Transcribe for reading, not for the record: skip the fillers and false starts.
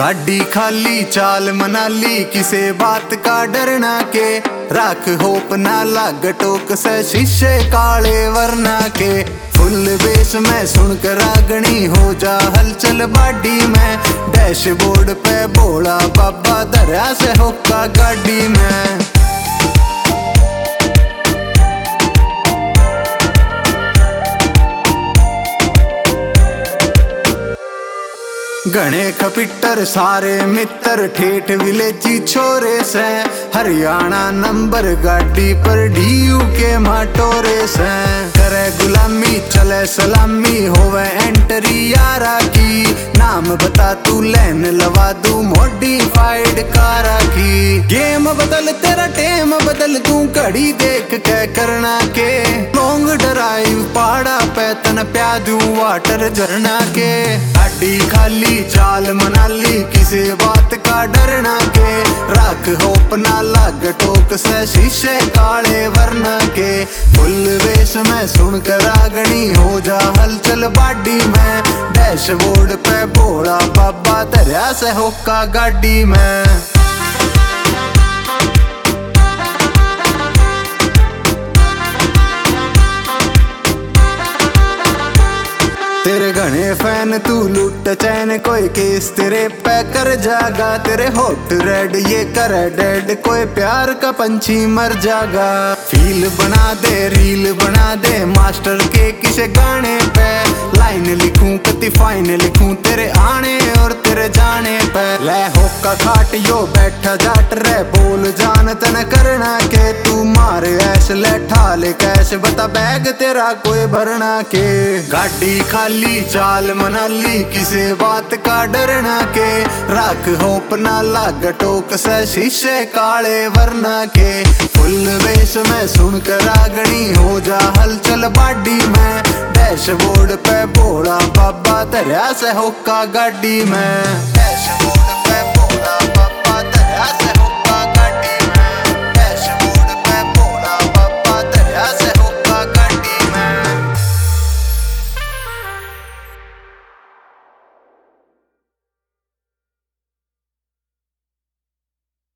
गाड़ी खाली चाल मनाली, किसे बात का डरना के। राख होप ना लाग टोक से शीशे काले वरना के। फुल बेस में सुनकर रागनी हो जा हलचल बाडी में। डैशबोर्ड पे बोला बाबा दरिया से होका गाड़ी में। घने खपिटर सारे मित्र ठेठ विलेजी छोरे से। हरियाणा नंबर गाड़ी पर डीयू के माटोरे से। करे गुलामी चले सलामी होवे एंट्री यारा की। नाम बता तू लैन लवा दू मॉडिफाइड कारा की। गेम बदल तेरा टेम बदल तू घड़ी देख के करना के। लॉन्ग ड्राइव पहाड़ा पे तन प्या दूं वाटर झरना के। गाड़ी खाली चाल मनाली, किसी बात का डरना के। राख होप ना लाग टोक से शीशे काले वरना के। फुल वेश में सुनकर आगनी हो जा हलचल बाडी में। डैशबोर्ड पे बोला बाबा दरिया से होका गाड़ी में। तेरे घने फैन तू लूट चैन, कोई केस तेरे पे कर जागा। तेरे होट रेड ये करे डेड, कोई प्यार का पंछी मर जागा। फील बना दे रील बना दे मास्टर के किसे गाने पे। लाइन लिखूं कति फाइन लिखूं तेरे आने और तेरे जाने पे। ले होका खाट यो बैठा जाट रे, बोल जान तन करना के। तू मारे ऐश ले ठाले कैश, बता बैग तेरा कोई भरना के। गाड़ी खाली चाल मनाली, किसे बात का डरना के। राख होप ना लाग टोक से शीशे काले वरना के। फुल वेश में सुनकर आगनी हो जा हलचल बाडी में। डैशबोर्ड पे बोला बाबा दरिया से होका गाड़ी में।